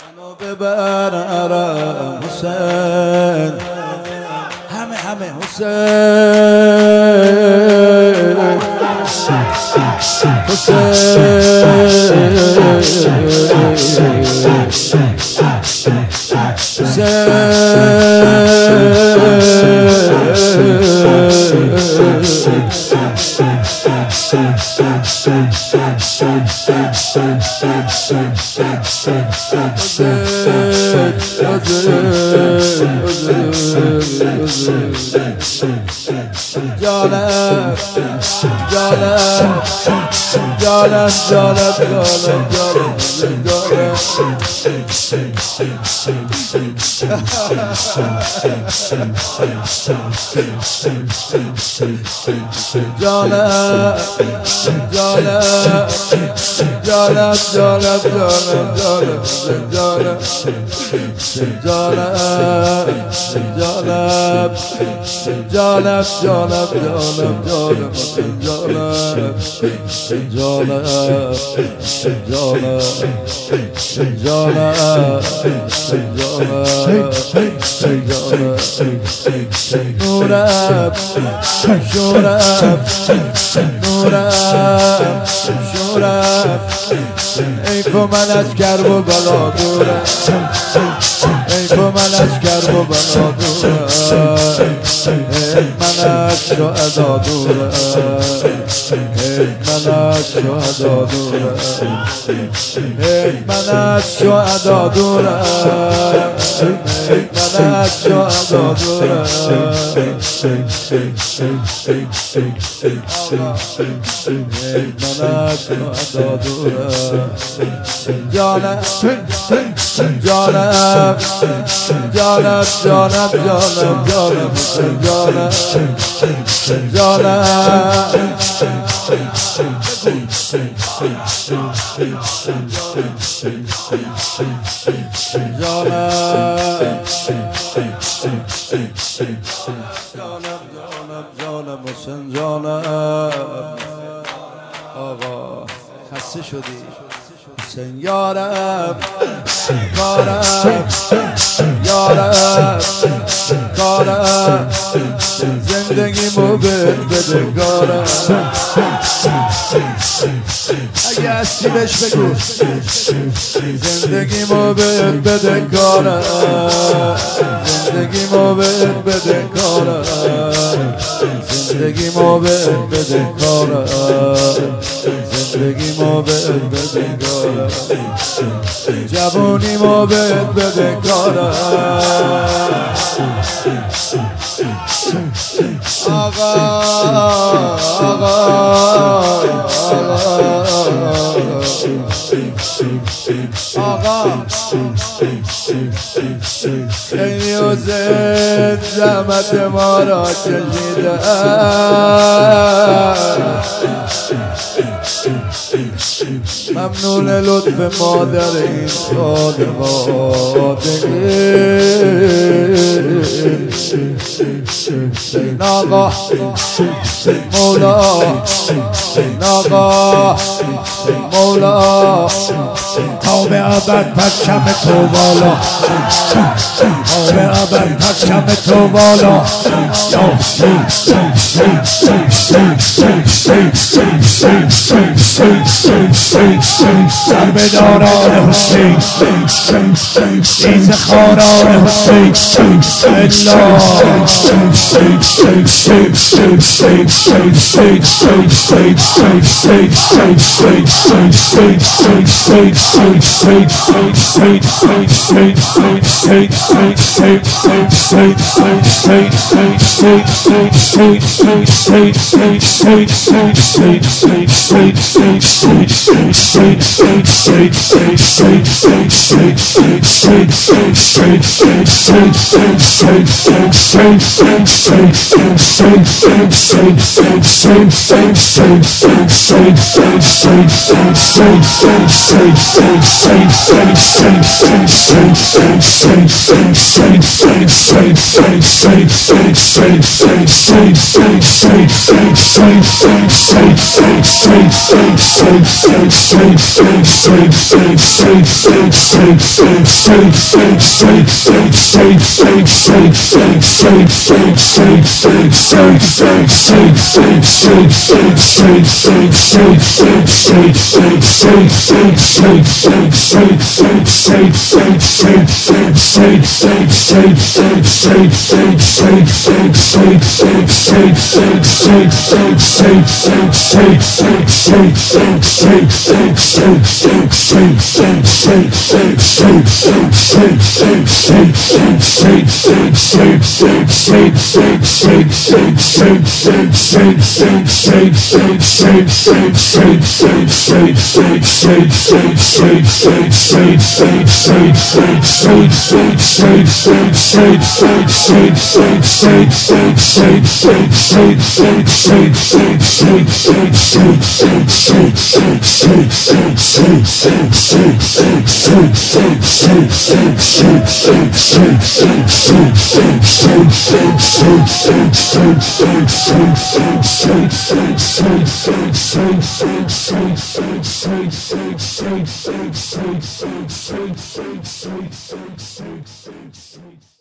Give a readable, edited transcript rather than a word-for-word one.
منو ببرم حسین، همه ای تو من از کرب و بلا دورم، ای تو من از کرب و بلا دورم، ای من از شهدا دورم، ای من از شهدا دورم، ای من از شهدا دورم، ای من از شهدا دورم، جانم جانم جانم جانم جانم جانم جانم آقا خسته شدی حسین یارم، کارم یارم، کارم زندگیمو بده کارم، اگه هستی بهش بگو زندگیمو بده کارم، زندگیمو بده کارم، زندگیمو بده کارم، زندگیمو بده کارم، جوونیمو بده کارم، آقا خیلی حسین زحمت ما را کشیده، ممنون لطف مادر این خانواده، حسین آقا مولا، حسین آقا مولا، تا به ابد پرچم تو بالا، تا به ابد پرچم تو بالا، یا حسین سر به داران حسین، ایزخاران حسین،